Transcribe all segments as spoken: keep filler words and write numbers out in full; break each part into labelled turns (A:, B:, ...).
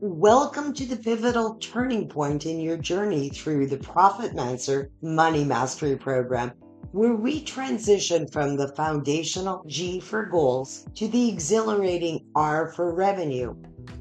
A: Welcome to the pivotal turning point in your journey through the ProfitMancer Money Mastery Program, where we transition from the foundational G for goals to the exhilarating R for revenue.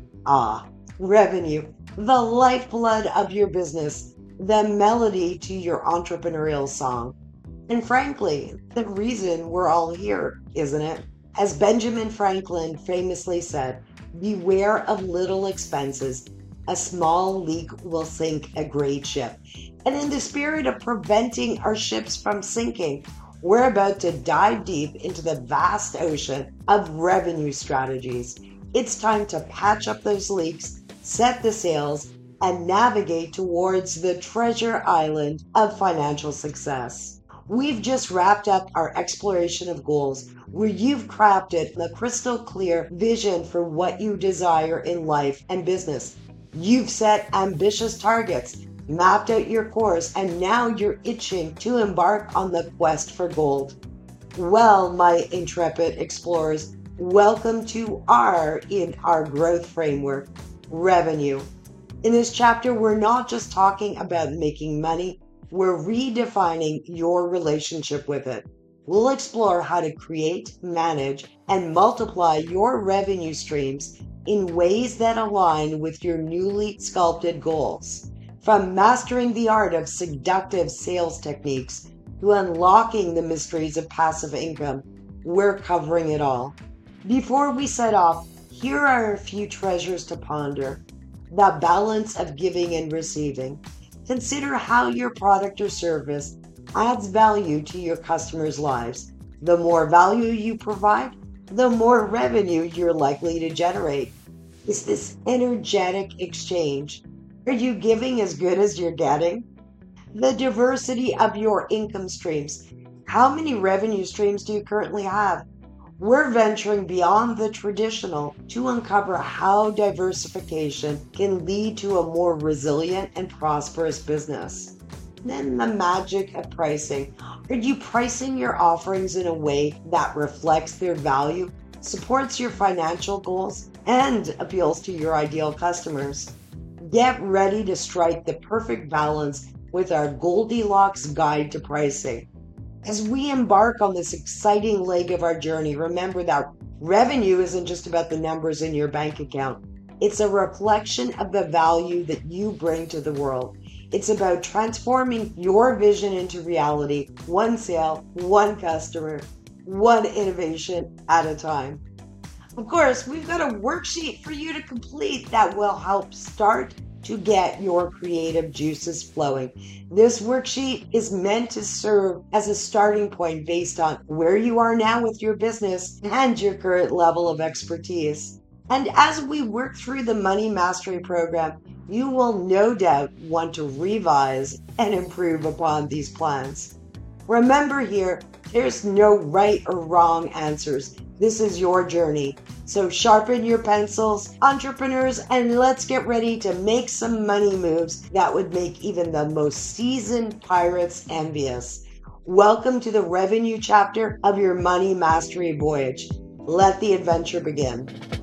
A: Ah, revenue, the lifeblood of your business, the melody to your entrepreneurial song. And frankly, the reason we're all here, isn't it? As Benjamin Franklin famously said, beware of little expenses. A small leak will sink a great ship. And in the spirit of preventing our ships from sinking, we're about to dive deep into the vast ocean of revenue strategies. It's time to patch up those leaks, set the sails, and navigate towards the treasure island of financial success. We've just wrapped up our exploration of goals, where you've crafted a crystal clear vision for what you desire in life and business. You've set ambitious targets, mapped out your course, and now you're itching to embark on the quest for gold. Well, my intrepid explorers, welcome to R in our growth framework, revenue. In this chapter, we're not just talking about making money, we're redefining your relationship with it. We'll explore how to create, manage, and multiply your revenue streams in ways that align with your newly sculpted goals. From mastering the art of seductive sales techniques to unlocking the mysteries of passive income, we're covering it all. Before we set off, here are a few treasures to ponder. The balance of giving and receiving. Consider how your product or service adds value to your customers' lives. The more value you provide, the more revenue you're likely to generate. Is this energetic exchange? Are you giving as good as you're getting? The diversity of your income streams. How many revenue streams do you currently have? We're venturing beyond the traditional to uncover how diversification can lead to a more resilient and prosperous business. Then the magic of pricing. Are you pricing your offerings in a way that reflects their value, supports your financial goals, and appeals to your ideal customers? Get ready to strike the perfect balance with our Goldilocks guide to pricing. As we embark on this exciting leg of our journey, remember that revenue isn't just about the numbers in your bank account. It's a reflection of the value that you bring to the world. It's about transforming your vision into reality, one sale, one customer, one innovation at a time. Of course, we've got a worksheet for you to complete that will help start to get your creative juices flowing. This worksheet is meant to serve as a starting point based on where you are now with your business and your current level of expertise. And as we work through the Money Mastery Program, you will no doubt want to revise and improve upon these plans. Remember here, there's no right or wrong answers. This is your journey. So sharpen your pencils, entrepreneurs, and let's get ready to make some money moves that would make even the most seasoned pirates envious. Welcome to the revenue chapter of your Money Mastery voyage. Let the adventure begin.